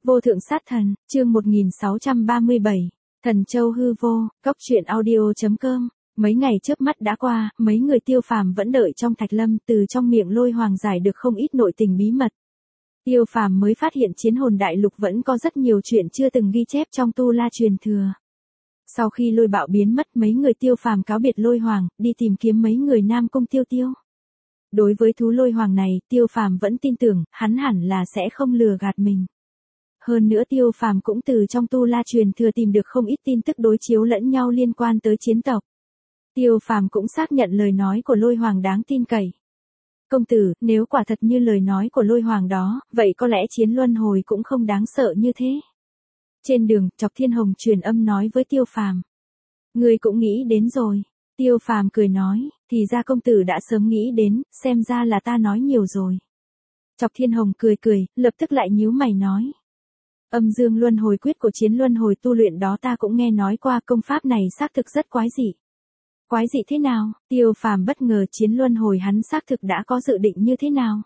Vô thượng sát thần, chương 1637, Thần Châu hư vô, góc truyện audio.com. Mấy ngày chớp mắt đã qua, mấy người Tiêu Phàm vẫn đợi trong Thạch Lâm, từ trong miệng Lôi Hoàng giải được không ít nội tình bí mật. Tiêu Phàm mới phát hiện Chiến Hồn Đại Lục vẫn có rất nhiều chuyện chưa từng ghi chép trong Tu La truyền thừa. Sau khi Lôi Bạo biến mất, mấy người Tiêu Phàm cáo biệt Lôi Hoàng, đi tìm kiếm mấy người Nam Cung Tiêu Tiêu. Đối với thú Lôi Hoàng này, Tiêu Phàm vẫn tin tưởng, hắn hẳn là sẽ không lừa gạt mình. Hơn nữa Tiêu Phàm cũng từ trong Tu La truyền thừa tìm được không ít tin tức đối chiếu lẫn nhau liên quan tới chiến tộc. Tiêu Phàm cũng xác nhận lời nói của Lôi Hoàng đáng tin cậy. Công tử, nếu quả thật như lời nói của Lôi Hoàng đó, vậy có lẽ chiến luân hồi cũng không đáng sợ như thế. Trên đường, Chọc Thiên Hồng truyền âm nói với Tiêu Phàm. Ngươi cũng nghĩ đến rồi. Tiêu Phàm cười nói, thì ra công tử đã sớm nghĩ đến, xem ra là ta nói nhiều rồi. Chọc Thiên Hồng cười cười, lập tức lại nhíu mày nói. Âm dương luân hồi quyết của chiến luân hồi tu luyện đó ta cũng nghe nói qua, công pháp này xác thực rất quái dị. Quái dị thế nào? Tiêu Phàm bất ngờ, chiến luân hồi hắn xác thực đã có dự định như thế nào?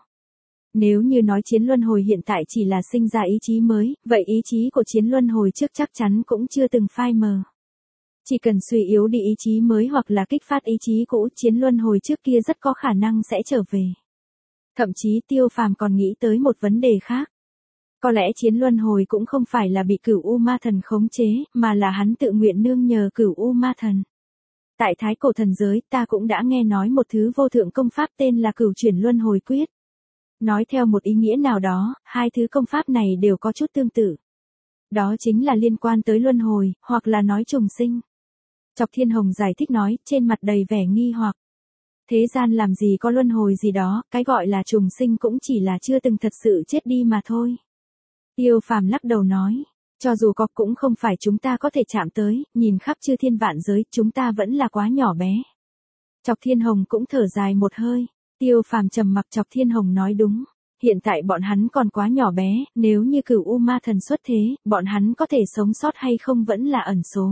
Nếu như nói chiến luân hồi hiện tại chỉ là sinh ra ý chí mới, vậy ý chí của chiến luân hồi trước chắc chắn cũng chưa từng phai mờ. Chỉ cần suy yếu đi ý chí mới hoặc là kích phát ý chí cũ, chiến luân hồi trước kia rất có khả năng sẽ trở về. Thậm chí Tiêu Phàm còn nghĩ tới một vấn đề khác. Có lẽ chiến luân hồi cũng không phải là bị Cửu U Ma Thần khống chế, mà là hắn tự nguyện nương nhờ Cửu U Ma Thần. Tại Thái Cổ thần giới, ta cũng đã nghe nói một thứ vô thượng công pháp tên là Cửu Chuyển Luân Hồi Quyết. Nói theo một ý nghĩa nào đó, hai thứ công pháp này đều có chút tương tự. Đó chính là liên quan tới luân hồi, hoặc là nói trùng sinh. Chọc Thiên Hồng giải thích nói, trên mặt đầy vẻ nghi hoặc. Thế gian làm gì có luân hồi gì đó, cái gọi là trùng sinh cũng chỉ là chưa từng thật sự chết đi mà thôi. Tiêu Phàm lắc đầu nói, cho dù có cũng không phải chúng ta có thể chạm tới, nhìn khắp chư thiên vạn giới, chúng ta vẫn là quá nhỏ bé. Chọc Thiên Hồng cũng thở dài một hơi. Tiêu Phàm trầm mặc. Chọc Thiên Hồng nói đúng, hiện tại bọn hắn còn quá nhỏ bé, nếu như Cửu U Ma Thần xuất thế, bọn hắn có thể sống sót hay không vẫn là ẩn số.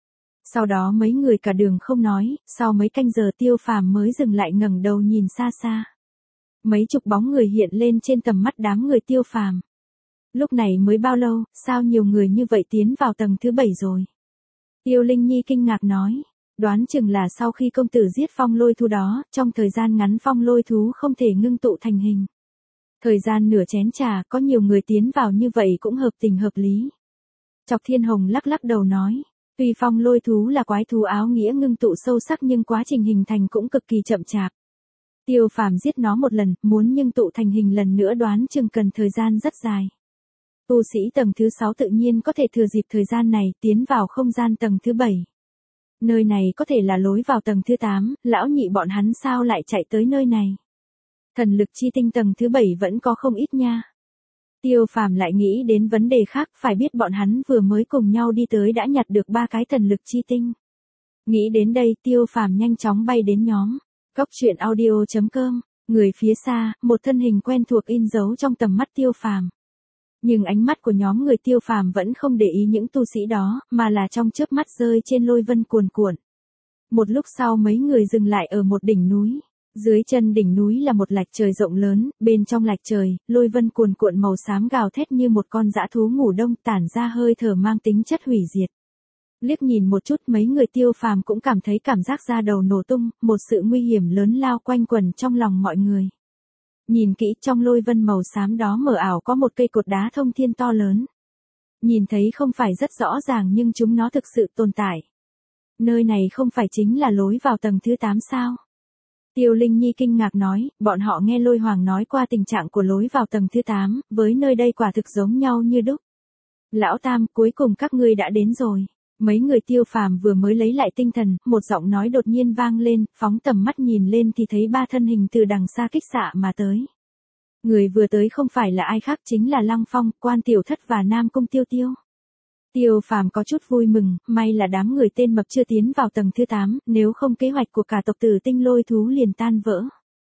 Sau đó mấy người cả đường không nói, sau mấy canh giờ Tiêu Phàm mới dừng lại ngẩng đầu nhìn xa xa. Mấy chục bóng người hiện lên trên tầm mắt đám người Tiêu Phàm. Lúc này mới bao lâu, sao nhiều người như vậy tiến vào tầng thứ 7 rồi? Tiêu Linh Nhi kinh ngạc nói, đoán chừng là sau khi công tử giết phong lôi thú đó, trong thời gian ngắn phong lôi thú không thể ngưng tụ thành hình. Thời gian nửa chén trà, có nhiều người tiến vào như vậy cũng hợp tình hợp lý. Chọc Thiên Hồng lắc lắc đầu nói, tuy phong lôi thú là quái thú áo nghĩa ngưng tụ sâu sắc nhưng quá trình hình thành cũng cực kỳ chậm chạp. Tiêu Phàm giết nó một lần, muốn ngưng tụ thành hình lần nữa đoán chừng cần thời gian rất dài. Tu sĩ tầng thứ 6 tự nhiên có thể thừa dịp thời gian này tiến vào không gian tầng thứ 7. Nơi này có thể là lối vào tầng thứ 8, lão nhị bọn hắn sao lại chạy tới nơi này? Thần lực chi tinh tầng thứ 7 vẫn có không ít nha. Tiêu Phàm lại nghĩ đến vấn đề khác, phải biết bọn hắn vừa mới cùng nhau đi tới đã nhặt được 3 cái thần lực chi tinh. Nghĩ đến đây Tiêu Phàm nhanh chóng bay đến nhóm góc truyện audio.com, người phía xa, một thân hình quen thuộc in dấu trong tầm mắt Tiêu Phàm. Nhưng ánh mắt của nhóm người Tiêu Phàm vẫn không để ý những tu sĩ đó, mà là trong chớp mắt rơi trên lôi vân cuồn cuộn. Một lúc sau mấy người dừng lại ở một đỉnh núi. Dưới chân đỉnh núi là một lạch trời rộng lớn, bên trong lạch trời, lôi vân cuồn cuộn màu xám gào thét như một con dã thú ngủ đông tản ra hơi thở mang tính chất hủy diệt. Liếc nhìn một chút mấy người Tiêu Phàm cũng cảm thấy cảm giác da đầu nổ tung, một sự nguy hiểm lớn lao quanh quẩn trong lòng mọi người. Nhìn kỹ trong lôi vân màu xám đó mờ ảo có một cây cột đá thông thiên to lớn. Nhìn thấy không phải rất rõ ràng nhưng chúng nó thực sự tồn tại. Nơi này không phải chính là lối vào tầng thứ 8 sao? Tiêu Linh Nhi kinh ngạc nói, bọn họ nghe Lôi Hoàng nói qua tình trạng của lối vào tầng thứ 8, với nơi đây quả thực giống nhau như đúc. Lão Tam, cuối cùng các ngươi đã đến rồi. Mấy người Tiêu Phàm vừa mới lấy lại tinh thần, một giọng nói đột nhiên vang lên, phóng tầm mắt nhìn lên thì thấy 3 thân hình từ đằng xa kích xạ mà tới. Người vừa tới không phải là ai khác chính là Lăng Phong, Quan Tiểu Thất và Nam Cung Tiêu Tiêu. Tiêu Phàm có chút vui mừng, may là đám người tên mập chưa tiến vào tầng thứ 8, nếu không kế hoạch của cả tộc Tử Tinh Lôi thú liền tan vỡ.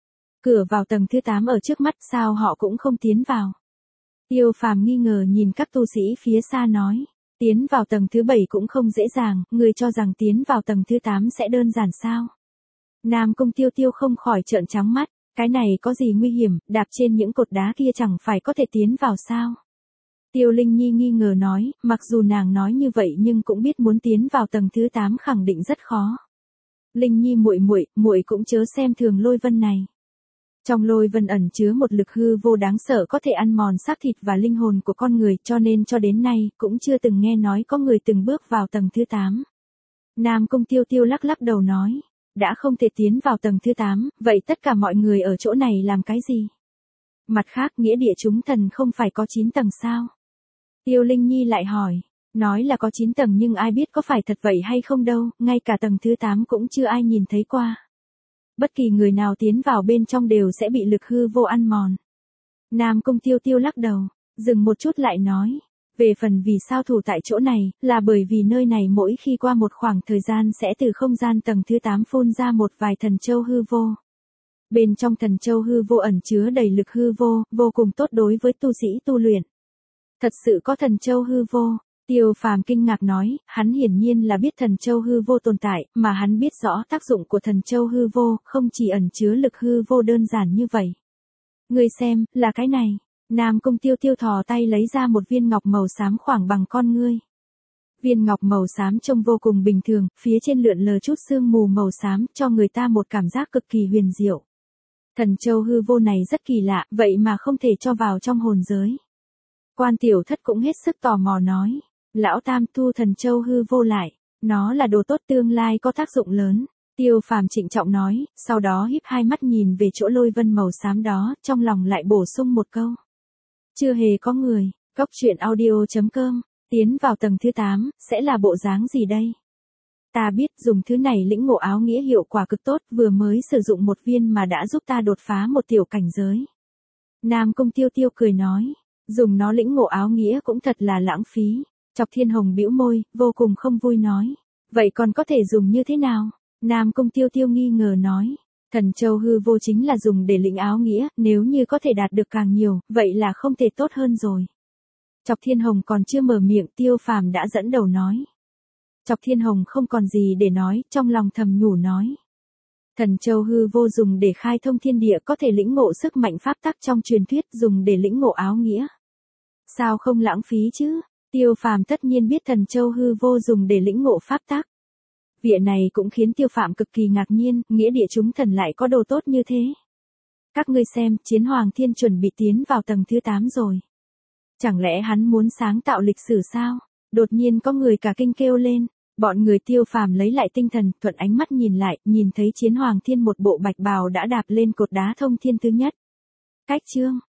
Cửa vào tầng thứ 8 ở trước mắt sao họ cũng không tiến vào. Tiêu Phàm nghi ngờ nhìn các tu sĩ phía xa nói. Tiến vào tầng thứ 7 cũng không dễ dàng, người cho rằng tiến vào tầng thứ 8 sẽ đơn giản sao? Nam Cung Tiêu Tiêu không khỏi trợn trắng mắt, cái này có gì nguy hiểm, đạp trên những cột đá kia chẳng phải có thể tiến vào sao? Tiêu Linh Nhi nghi ngờ nói, mặc dù nàng nói như vậy nhưng cũng biết muốn tiến vào tầng thứ 8 khẳng định rất khó. Linh Nhi muội cũng chớ xem thường lôi vân này. Trong lôi vân ẩn chứa một lực hư vô đáng sợ có thể ăn mòn xác thịt và linh hồn của con người, cho nên cho đến nay cũng chưa từng nghe nói có người từng bước vào tầng thứ 8. Nam Cung Tiêu Tiêu lắc lắc đầu nói, đã không thể tiến vào tầng thứ 8, vậy tất cả mọi người ở chỗ này làm cái gì? Mặt khác nghĩa địa chúng thần không phải có 9 tầng sao? Tiêu Linh Nhi lại hỏi, nói là có 9 tầng nhưng ai biết có phải thật vậy hay không đâu, ngay cả tầng thứ 8 cũng chưa ai nhìn thấy qua. Bất kỳ người nào tiến vào bên trong đều sẽ bị lực hư vô ăn mòn. Nam Cung Tiêu Tiêu lắc đầu, dừng một chút lại nói, về phần vì sao thủ tại chỗ này, là bởi vì nơi này mỗi khi qua một khoảng thời gian sẽ từ không gian tầng thứ 8 phun ra một vài thần châu hư vô. Bên trong thần châu hư vô ẩn chứa đầy lực hư vô, vô cùng tốt đối với tu sĩ tu luyện. Thật sự có thần châu hư vô. Tiêu Phàm kinh ngạc nói, hắn hiển nhiên là biết thần châu hư vô tồn tại, mà hắn biết rõ tác dụng của thần châu hư vô, không chỉ ẩn chứa lực hư vô đơn giản như vậy. Ngươi xem, là cái này. Nam Cung Tiêu Tiêu thò tay lấy ra một viên ngọc màu xám khoảng bằng con ngươi. Viên ngọc màu xám trông vô cùng bình thường, phía trên lượn lờ chút sương mù màu xám, cho người ta một cảm giác cực kỳ huyền diệu. Thần châu hư vô này rất kỳ lạ, vậy mà không thể cho vào trong hồn giới. Quan Tiểu Thất cũng hết sức tò mò nói, lão tam thu thần châu hư vô lại, nó là đồ tốt tương lai có tác dụng lớn. Tiêu Phàm trịnh trọng nói, sau đó híp hai mắt nhìn về chỗ lôi vân màu xám đó, trong lòng lại bổ sung một câu. Chưa hề có người, Góc Truyện Audio.com, tiến vào tầng thứ 8, sẽ là bộ dáng gì đây? Ta biết dùng thứ này lĩnh ngộ áo nghĩa hiệu quả cực tốt, vừa mới sử dụng một viên mà đã giúp ta đột phá một tiểu cảnh giới. Nam Cung Tiêu Tiêu cười nói, dùng nó lĩnh ngộ áo nghĩa cũng thật là lãng phí. Chọc Thiên Hồng bĩu môi, vô cùng không vui nói, vậy còn có thể dùng như thế nào? Nam Cung Tiêu Tiêu nghi ngờ nói, thần châu hư vô chính là dùng để lĩnh áo nghĩa, nếu như có thể đạt được càng nhiều, vậy là không thể tốt hơn rồi. Chọc Thiên Hồng còn chưa mở miệng, Tiêu Phàm đã dẫn đầu nói. Chọc Thiên Hồng không còn gì để nói, trong lòng thầm nhủ nói. Thần châu hư vô dùng để khai thông thiên địa, có thể lĩnh ngộ sức mạnh pháp tắc trong truyền thuyết, dùng để lĩnh ngộ áo nghĩa. Sao không lãng phí chứ? Tiêu Phàm tất nhiên biết thần châu hư vô dùng để lĩnh ngộ pháp tắc. Việc này cũng khiến Tiêu Phàm cực kỳ ngạc nhiên, nghĩa địa chúng thần lại có đồ tốt như thế. Các ngươi xem, Chiến Hoàng Thiên chuẩn bị tiến vào tầng thứ 8 rồi. Chẳng lẽ hắn muốn sáng tạo lịch sử sao? Đột nhiên có người cả kinh kêu lên. Bọn người Tiêu Phàm lấy lại tinh thần, thuận ánh mắt nhìn lại, nhìn thấy Chiến Hoàng Thiên một bộ bạch bào đã đạp lên cột đá thông thiên thứ nhất. Cách chương